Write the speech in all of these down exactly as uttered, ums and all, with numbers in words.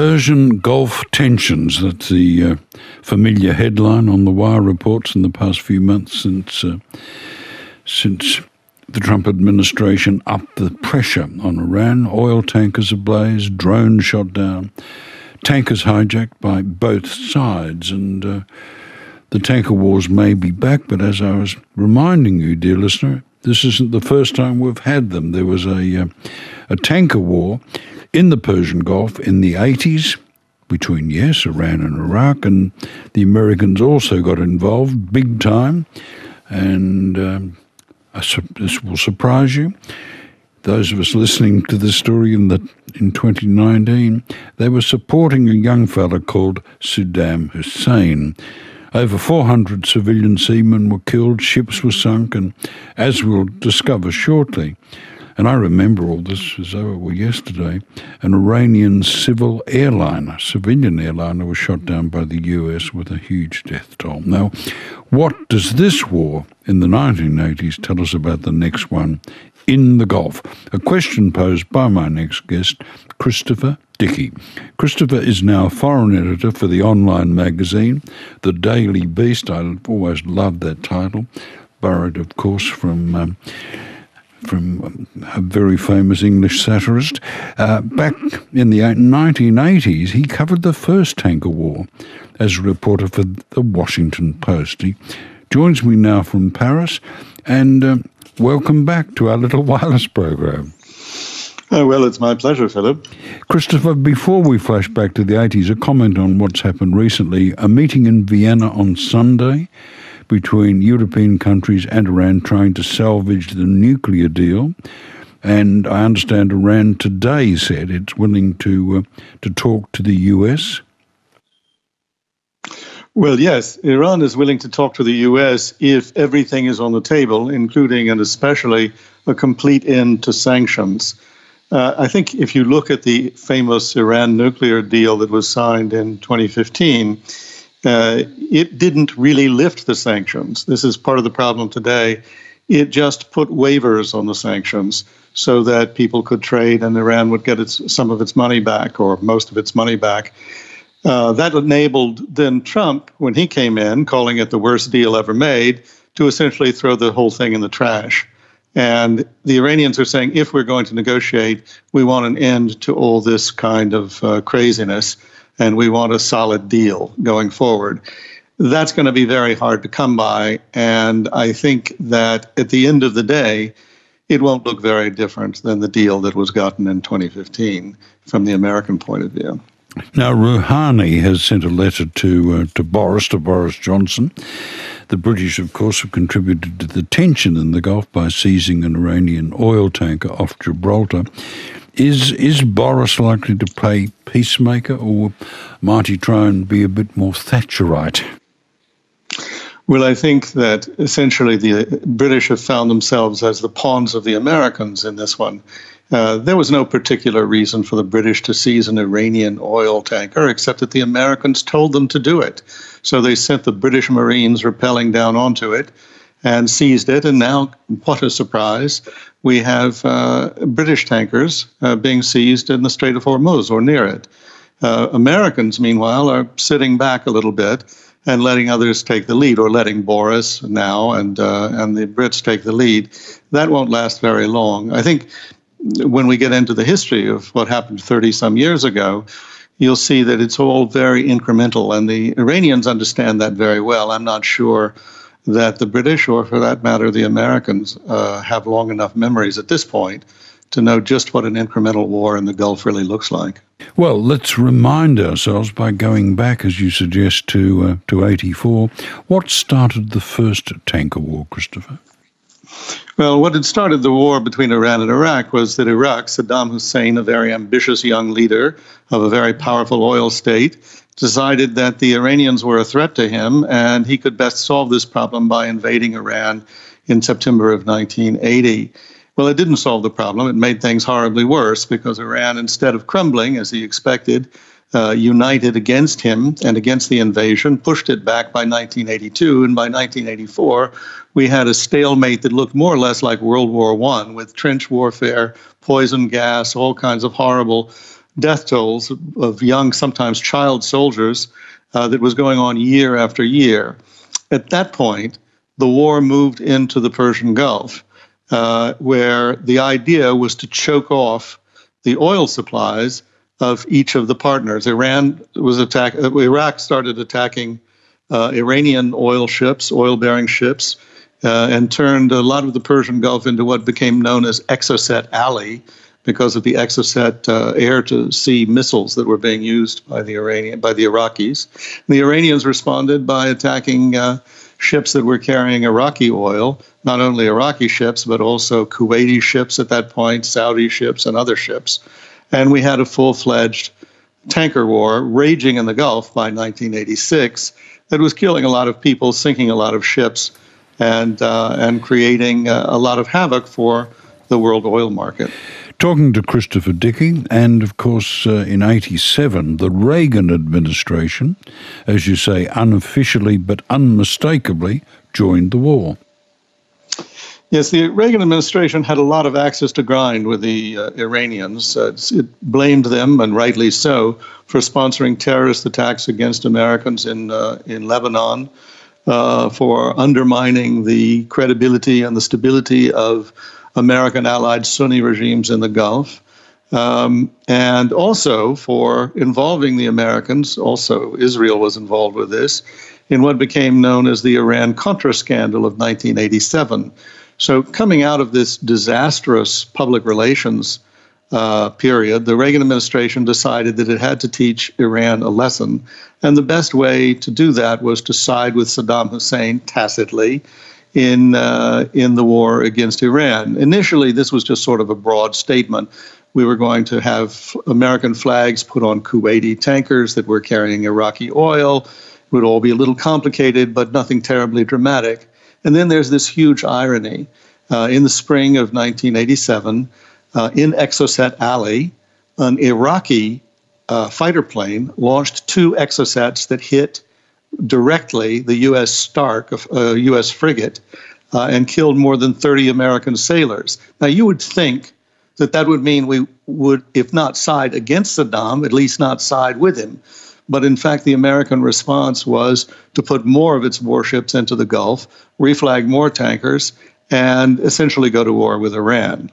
Persian Gulf tensions. That's the uh, familiar headline on the Wire reports in the past few months since uh, since the Trump administration upped the pressure on Iran. Oil tankers ablaze, drones shot down, tankers hijacked by both sides, and uh, the tanker wars may be back, but as I was reminding you, dear listener, this isn't the first time we've had them. There was a, uh, a tanker war in the Persian Gulf in the eighties between, yes, Iran and Iraq, and the Americans also got involved big time, and um, I su- this will surprise you. Those of us listening to this story in the in twenty nineteen, they were supporting a young fella called Saddam Hussein. Over four hundred civilian seamen were killed, ships were sunk, and as we'll discover shortly, and I remember all this as though it were yesterday, an Iranian civil airliner, civilian airliner, was shot down by the U S with a huge death toll. Now, what does this war in the nineteen eighties tell us about the next one in the Gulf? A question posed by my next guest, Christopher Dickey. Christopher is now foreign editor for the online magazine, The Daily Beast. I've always loved that title, borrowed, of course, from um, from a very famous English satirist. Uh, back in the nineteen eighties, he covered the first tanker war as a reporter for the Washington Post. He joins me now from Paris, and uh, welcome back to our little wireless program. Oh, well, it's my pleasure, Philip. Christopher, before we flash back to the eighties, a comment on what's happened recently. A meeting in Vienna on Sunday between European countries and Iran trying to salvage the nuclear deal. And I understand Iran today said it's willing to uh, to talk to the U S. Well, yes, Iran is willing to talk to the U S if everything is on the table, including and especially a complete end to sanctions. Uh, I think if you look at the famous Iran nuclear deal that was signed in twenty fifteen, uh, it didn't really lift the sanctions. This is part of the problem today. It just put waivers on the sanctions so that people could trade and Iran would get its, some of its money back, or most of its money back. Uh, that enabled then Trump, when he came in, calling it the worst deal ever made, to essentially throw the whole thing in the trash. And the Iranians are saying, if we're going to negotiate, we want an end to all this kind of uh, craziness, and we want a solid deal going forward. That's going to be very hard to come by, and I think that at the end of the day, it won't look very different than the deal that was gotten in twenty fifteen from the American point of view. Now, Rouhani has sent a letter to uh, to Boris, to Boris Johnson. The British, of course, have contributed to the tension in the Gulf by seizing an Iranian oil tanker off Gibraltar. Is is Boris likely to play peacemaker, or might he try and be a bit more Thatcherite? Well, I think that essentially the British have found themselves as the pawns of the Americans in this one. Uh, there was no particular reason for the British to seize an Iranian oil tanker, except that the Americans told them to do it. So they sent the British Marines rappelling down onto it and seized it. And now, what a surprise, we have uh, British tankers uh, being seized in the Strait of Hormuz or near it. Uh, Americans, meanwhile, are sitting back a little bit and letting others take the lead, or letting Boris now and uh, and the Brits take the lead. That won't last very long. I think when we get into the history of what happened thirty some years ago, you'll see that it's all very incremental, and the Iranians understand that very well. I'm not sure that the British, or for that matter, the Americans, uh, have long enough memories at this point to know just what an incremental war in the Gulf really looks like. Well, let's remind ourselves by going back, as you suggest, to uh, to eighty-four. What started the first tanker war, Christopher? Well, what had started the war between Iran and Iraq was that Iraq, Saddam Hussein, a very ambitious young leader of a very powerful oil state, decided that the Iranians were a threat to him, and he could best solve this problem by invading Iran in September of nineteen eighty. Well, it didn't solve the problem. It made things horribly worse, because Iran, instead of crumbling, as he expected, uh, united against him and against the invasion, pushed it back by nineteen eighty-two. And by nineteen eighty-four, we had a stalemate that looked more or less like World War One, with trench warfare, poison gas, all kinds of horrible death tolls of young, sometimes child soldiers uh, that was going on year after year. At that point, the war moved into the Persian Gulf, uh, where the idea was to choke off the oil supplies of each of the partners. Iran was attack. Uh, Iraq started attacking uh, Iranian oil ships, oil-bearing ships, uh, and turned a lot of the Persian Gulf into what became known as Exocet Alley, because of the Exocet uh, air-to-sea missiles that were being used by the Iranian by the Iraqis. And the Iranians responded by attacking uh, ships that were carrying Iraqi oil, not only Iraqi ships, but also Kuwaiti ships at that point, Saudi ships, and other ships. And we had a full-fledged tanker war raging in the Gulf by nineteen eighty-six that was killing a lot of people, sinking a lot of ships, and, uh, and creating uh, a lot of havoc for the world oil market. Talking to Christopher Dickey, and of course uh, in eighty-seven, the Reagan administration, as you say, unofficially but unmistakably joined the war. Yes, the Reagan administration had a lot of axes to grind with the uh, Iranians. Uh, it blamed them, and rightly so, for sponsoring terrorist attacks against Americans in, uh, in Lebanon, uh, for undermining the credibility and the stability of American allied Sunni regimes in the Gulf, um, and also for involving the Americans, also Israel was involved with this, in what became known as the Iran-Contra scandal of nineteen eighty-seven. So coming out of this disastrous public relations uh, period, the Reagan administration decided that it had to teach Iran a lesson, and the best way to do that was to side with Saddam Hussein tacitly in uh, in the war against Iran. Initially, this was just sort of a broad statement. We were going to have American flags put on Kuwaiti tankers that were carrying Iraqi oil. It would all be a little complicated, but nothing terribly dramatic. And then there's this huge irony. Uh, in the spring of nineteen eighty-seven, uh, in Exocet Alley, an Iraqi uh, fighter plane launched two Exocets that hit directly the U S Stark, a uh, U S frigate, uh, and killed more than thirty American sailors. Now, you would think that that would mean we would, if not side against Saddam, at least not side with him. But in fact, the American response was to put more of its warships into the Gulf, reflag more tankers, and essentially go to war with Iran.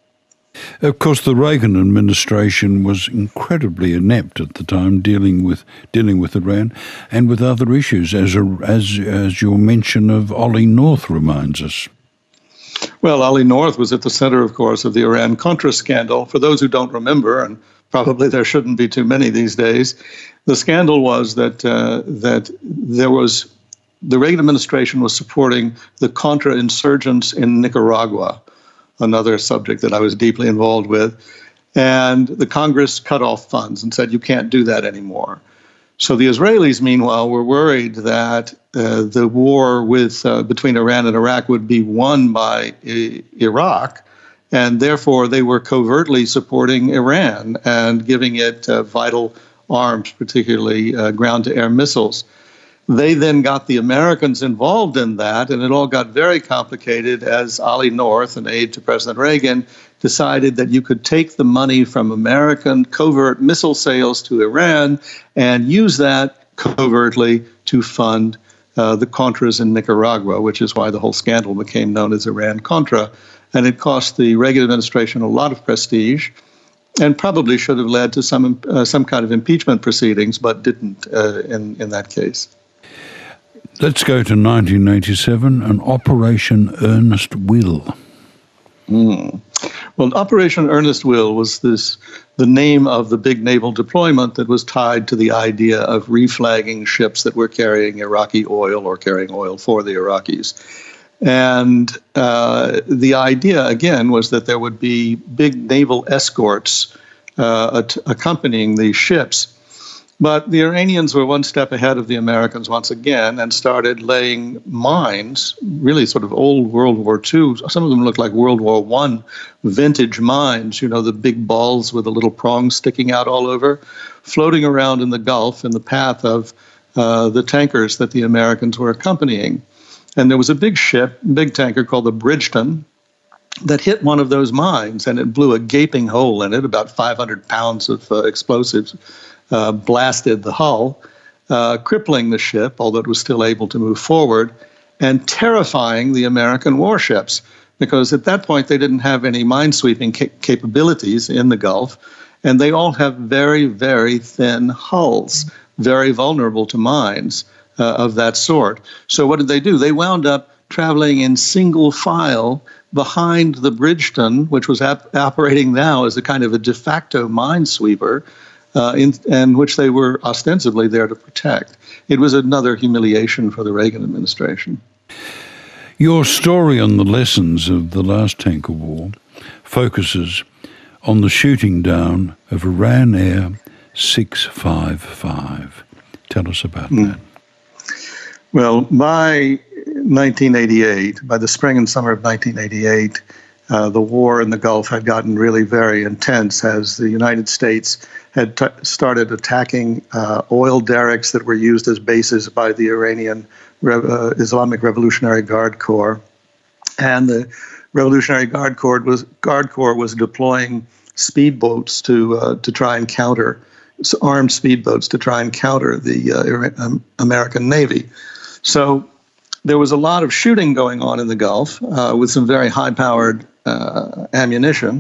Of course, the Reagan administration was incredibly inept at the time, dealing with dealing with Iran and with other issues, as a, as as your mention of Ollie North reminds us. Well, Ollie North was at the center, of course, of the Iran-Contra scandal. For those who don't remember, and probably there shouldn't be too many these days, the scandal was that uh, that there was the Reagan administration was supporting the Contra insurgents in Nicaragua, another subject that I was deeply involved with. And the Congress cut off funds and said, you can't do that anymore. So the Israelis, meanwhile, were worried that uh, the war with uh, between Iran and Iraq would be won by I- Iraq, and therefore they were covertly supporting Iran and giving it uh, vital arms, particularly uh, ground-to-air missiles. They then got the Americans involved in that, and it all got very complicated as Ollie North, an aide to President Reagan, decided that you could take the money from American covert missile sales to Iran and use that covertly to fund uh, the Contras in Nicaragua, which is why the whole scandal became known as Iran-Contra. And it cost the Reagan administration a lot of prestige, and probably should have led to some uh, some kind of impeachment proceedings, but didn't uh, in, in that case. Let's go to nineteen eighty-seven and Operation Earnest Will. Mm. Well, Operation Earnest Will was this the name of the big naval deployment that was tied to the idea of reflagging ships that were carrying Iraqi oil or carrying oil for the Iraqis. And uh, the idea, again, was that there would be big naval escorts uh, at- accompanying these ships. But the Iranians were one step ahead of the Americans once again and started laying mines, really sort of old World War Two. Some of them look like World War One vintage mines, you know, the big balls with the little prongs sticking out all over, floating around in the Gulf in the path of uh, the tankers that the Americans were accompanying. And there was a big ship, big tanker called the Bridgeton, that hit one of those mines, and it blew a gaping hole in it. About five hundred pounds of uh, explosives uh, blasted the hull, uh, crippling the ship, although it was still able to move forward, and terrifying the American warships, because at that point they didn't have any minesweeping ca- capabilities in the Gulf, and they all have very, very thin hulls, very vulnerable to mines uh, of that sort. So what did they do? They wound up traveling in single file behind the Bridgeton, which was ap- operating now as a kind of a de facto minesweeper, uh, in, and which they were ostensibly there to protect. It was another humiliation for the Reagan administration. Your story on the lessons of the last tanker war focuses on the shooting down of Iran Air six five five. Tell us about mm. that. Well, by nineteen eighty-eight, by the spring and summer of nineteen eighty-eight, uh, the war in the Gulf had gotten really very intense as the United States had t- started attacking uh, oil derricks that were used as bases by the Iranian uh, Islamic Revolutionary Guard Corps. And the Revolutionary Guard Corps was, Guard Corps was deploying speedboats to uh, to try and counter, so armed speedboats to try and counter the uh, um, American Navy. So there was a lot of shooting going on in the Gulf uh, with some very high-powered uh, ammunition.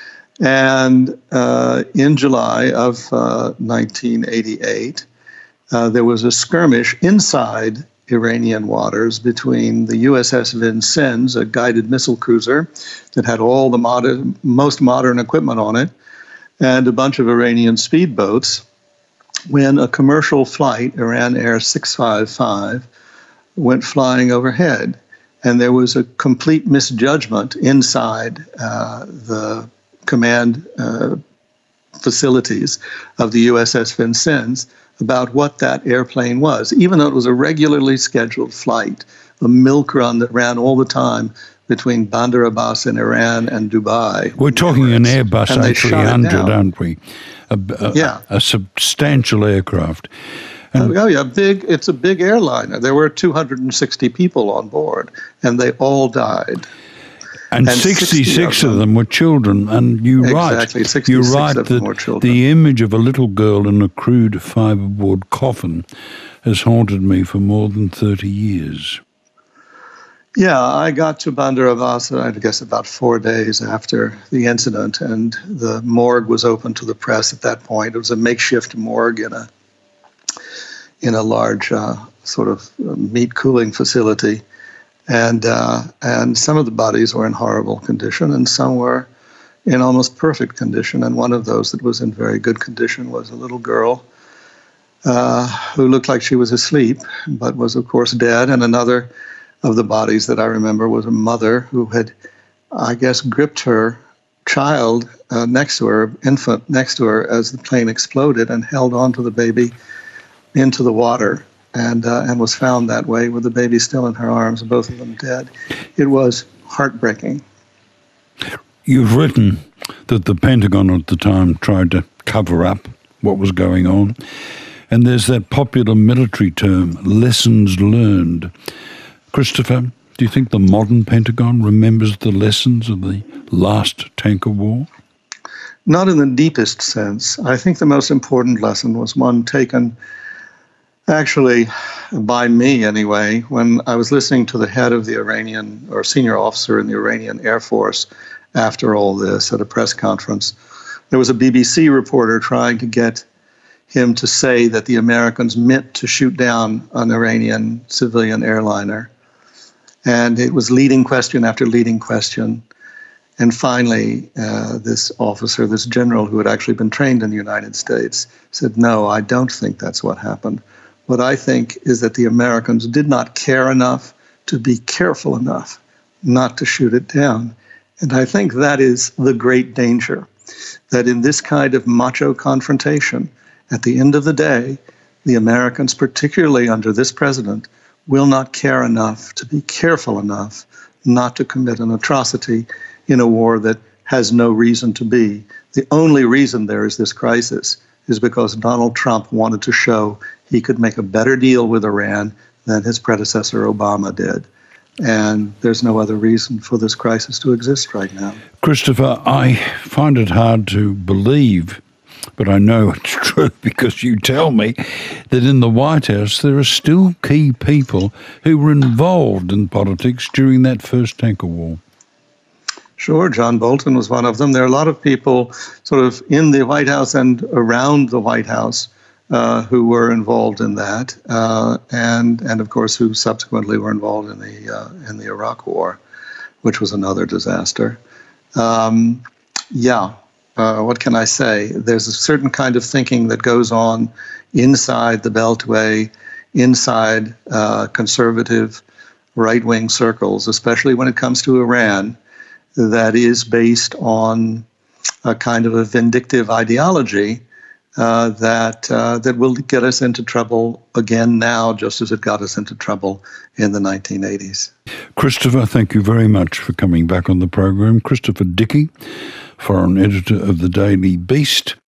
And uh, in July of uh, nineteen eighty-eight, uh, there was a skirmish inside Iranian waters between the U S S Vincennes, a guided missile cruiser that had all the modern, most modern equipment on it, and a bunch of Iranian speedboats, when a commercial flight, Iran Air six five five, went flying overhead. And there was a complete misjudgment inside uh, the command uh, facilities of the U S S Vincennes about what that airplane was, even though it was a regularly scheduled flight, a milk run that ran all the time between Bandar Abbas in Iran and Dubai. We're talking an Airbus A three hundred, aren't we? A, a, yeah. a substantial aircraft. And oh, yeah, big. It's a big airliner. There were two hundred sixty people on board, and they all died. And, and sixty-six of them, of them were children. And you exactly, write, you write that the image of a little girl in a crude fiberboard coffin has haunted me for more than thirty years. Yeah, I got to Bandar Abbas, I guess, about four days after the incident, and the morgue was open to the press at that point. It was a makeshift morgue in a in a large uh, sort of meat cooling facility. And uh, and some of the bodies were in horrible condition, and some were in almost perfect condition. And one of those that was in very good condition was a little girl uh, who looked like she was asleep, but was, of course, dead. And another of the bodies that I remember was a mother who had, I guess, gripped her child uh, next to her, infant next to her, as the plane exploded, and held on to the baby into the water. And uh, and was found that way with the baby still in her arms, both of them dead. It was heartbreaking. You've written that the Pentagon at the time tried to cover up what was going on. And there's that popular military term, lessons learned. Christopher, do you think the modern Pentagon remembers the lessons of the last tanker war? Not in the deepest sense. I think the most important lesson was one taken actually, by me anyway, when I was listening to the head of the Iranian, or senior officer in the Iranian Air Force after all this at a press conference. There was a B B C reporter trying to get him to say that the Americans meant to shoot down an Iranian civilian airliner. And it was leading question after leading question. And finally, uh, this officer, this general who had actually been trained in the United States, said, no, I don't think that's what happened. What I think is that the Americans did not care enough to be careful enough not to shoot it down. And I think that is the great danger, that in this kind of macho confrontation, at the end of the day, the Americans, particularly under this president, will not care enough to be careful enough not to commit an atrocity in a war that has no reason to be. The only reason there is this crisis is because Donald Trump wanted to show he could make a better deal with Iran than his predecessor Obama did. And there's no other reason for this crisis to exist right now. Christopher, I find it hard to believe, but I know it's true because you tell me, that in the White House there are still key people who were involved in politics during that first tanker war. Sure, John Bolton was one of them. There are a lot of people sort of in the White House and around the White House uh, who were involved in that, uh, and and of course who subsequently were involved in the uh, in the Iraq War, which was another disaster. Um, yeah, uh, what can I say? There's a certain kind of thinking that goes on inside the Beltway, inside uh, conservative right-wing circles, especially when it comes to Iran, that is based on a kind of a vindictive ideology uh, that uh, that will get us into trouble again now, just as it got us into trouble in the nineteen eighties. Christopher, thank you very much for coming back on the program. Christopher Dickey, foreign editor of the Daily Beast.